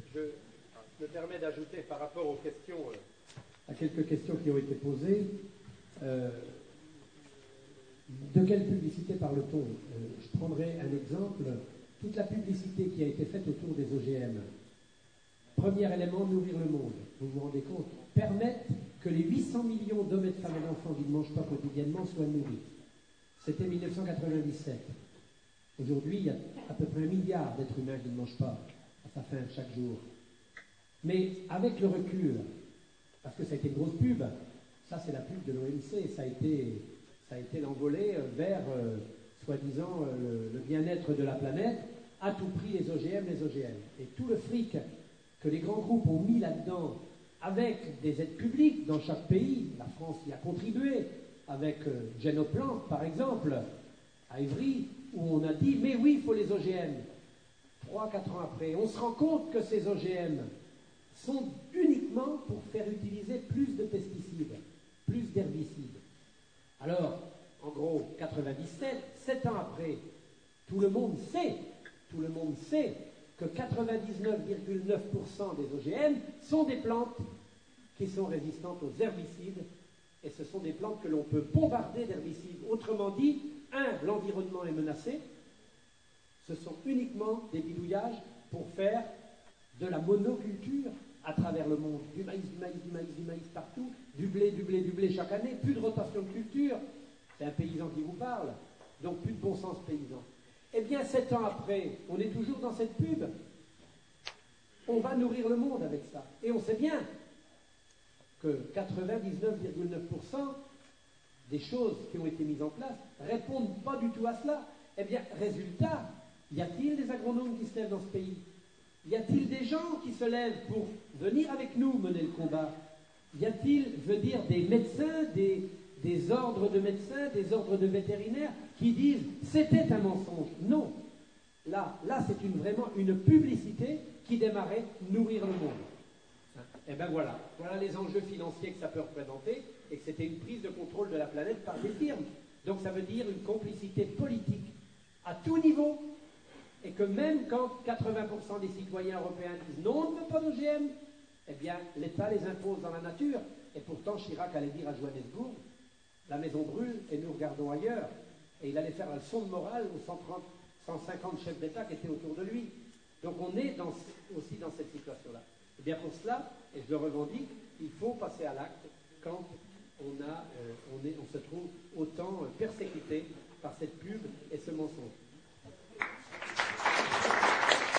Je me permets d'ajouter par rapport aux questions, à quelques questions qui ont été posées. De quelle publicité parle-t-on? Je prendrai un exemple. Toute la publicité qui a été faite autour des OGM. Premier élément, nourrir le monde. Vous vous rendez compte? Permettre que les 800 millions d'hommes et de femmes et d'enfants qui ne mangent pas quotidiennement soient nourris. C'était 1997. Aujourd'hui, il y a à peu près 1 milliard d'êtres humains qui ne mangent pas à sa faim chaque jour. Mais avec le recul, parce que ça a été une grosse pub, ça c'est la pub de l'OMC, ça a été l'envolée vers, soi-disant, le bien-être de la planète, à tout prix les OGM. Et tout le fric que les grands groupes ont mis là-dedans, avec des aides publiques dans chaque pays, la France y a contribué, avec Genoplan, par exemple, à Évry, où on a dit, mais oui, il faut les OGM. 3-4 ans après, on se rend compte que ces OGM sont uniquement pour faire utiliser plus de pesticides, plus d'herbicides. Alors, en gros, 97, 7 ans après, tout le monde sait que 99,9% des OGM sont des plantes qui sont résistantes aux herbicides, et ce sont des plantes que l'on peut bombarder d'herbicides. Autrement dit, l'environnement est menacé, ce sont uniquement des bidouillages pour faire de la monoculture à travers le monde. Du maïs partout, du blé chaque année, plus de rotation de culture. C'est un paysan qui vous parle, donc plus de bon sens paysan. Eh bien, 7 ans après, on est toujours dans cette pub. On va nourrir le monde avec ça. Et on sait bien que 99,9% des choses qui ont été mises en place répondent pas du tout à cela. Eh bien, résultat, y a-t-il des agronomes qui se lèvent dans ce pays? Y a-t-il des gens qui se lèvent pour venir avec nous mener le combat? Y a-t-il, je veux dire, des médecins, des ordres de médecins, des ordres de vétérinaires qui disent c'était un mensonge? Non. Là c'est vraiment une publicité qui démarrait nourrir le monde. Et bien voilà les enjeux financiers que ça peut représenter, et que c'était une prise de contrôle de la planète par des firmes. Donc ça veut dire une complicité politique à tout niveau, et que même quand 80% des citoyens européens disent non, on ne veut pas d'OGM, eh bien l'État les impose dans la nature. Et pourtant Chirac allait dire à Johannesburg, la maison brûle et nous regardons ailleurs. Et il allait faire la leçon de morale aux 130, 150 chefs d'État qui étaient autour de lui. Donc on est aussi dans cette situation-là. Et bien pour cela, et je le revendique, il faut passer à l'acte quand on se trouve autant persécuté par cette pub et ce mensonge.